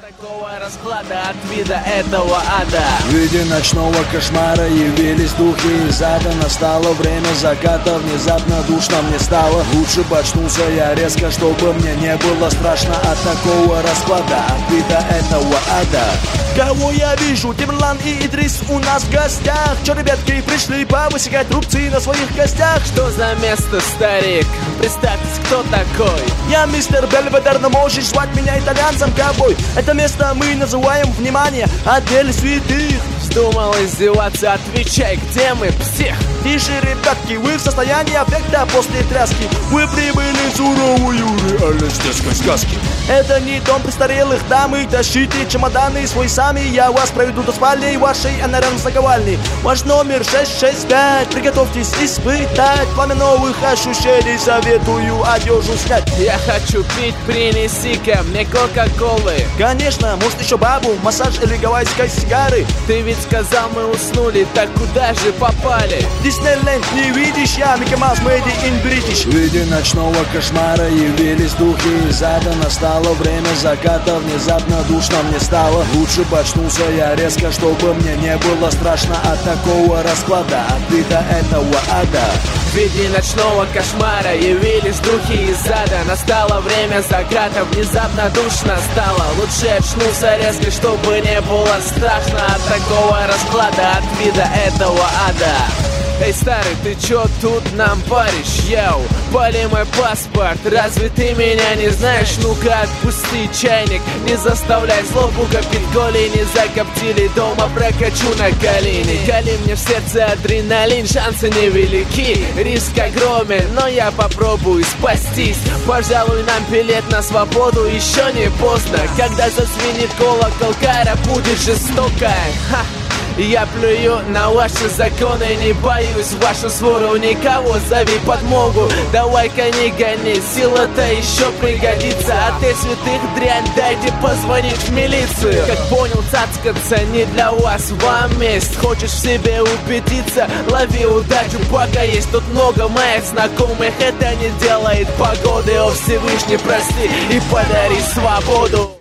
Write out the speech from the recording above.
Такого расклада от вида этого ада. В виде ночного кошмара явились духи из ада. Настало время заката, внезапно душно мне стало. Лучше бы очнулся я резко, чтобы мне не было страшно от такого расклада, от вида этого ада. Кого я вижу? Тимрлан и Идрис у нас в гостях. Чё, ребятки, пришли повысекать рубцы на своих костях? Что за место, старик? Представьтесь, кто такой? Я мистер Бельведер, но можешь звать меня итальянцем, ковбой. Это место мы называем, внимание, отдель святых. Вздумал издеваться, отвечай, где мы, псих? Тише, ребятки, вы в состоянии аффекта после тряски. Вы прибыли в суровую реальность детской сказки. Это не дом престарелых дам, и тащите чемоданы свой сами. Я вас проведу до спальни вашей анарам-заковальни. Ваш номер 665, приготовьтесь испытать пламя новых ощущений, советую одежду снять. Я хочу пить, принеси-ка мне кока-колы. Конечно, может еще бабу, массаж или гавайской сигары. Ты ведь сказал, мы уснули, так куда же попали? Диснейленд не видишь, я Микки Маус, Made in British. В виде ночного кошмара явились духи из ада. Настало время заката, внезапно душно мне стало. Лучше бы очнулся я резко, чтобы мне не было страшно от такого расклада, от вида этого ада. В виде ночного кошмара явились духи из ада. Настало время заката, внезапно душно стало. Лучше очнулся резко, чтобы не было страшно от такого расклада, от вида этого ада. Эй, старый, ты чё тут нам паришь, яу? Пали мой паспорт, разве ты меня не знаешь? Ну-ка отпусти чайник, не заставляй злобу копить. Голени закоптили, дома прокачу на колени. Кали мне в сердце адреналин, шансы невелики. Риск огромен, но я попробую спастись. Пожалуй, нам билет на свободу еще не поздно. Когда зазвенит колокол, кара будет жестокая. Ха! Я плюю на ваши законы, не боюсь вашу свору, никого зови подмогу. Давай-ка не гони, сила-то еще пригодится. А ты, святых дрянь, дайте позвонить в милицию. Как понял, цацкаться не для вас, вам месть. Хочешь в себе убедиться, лови удачу, пока есть тут много моих знакомых. Это не делает погоды, о Всевышний, прости и подари свободу.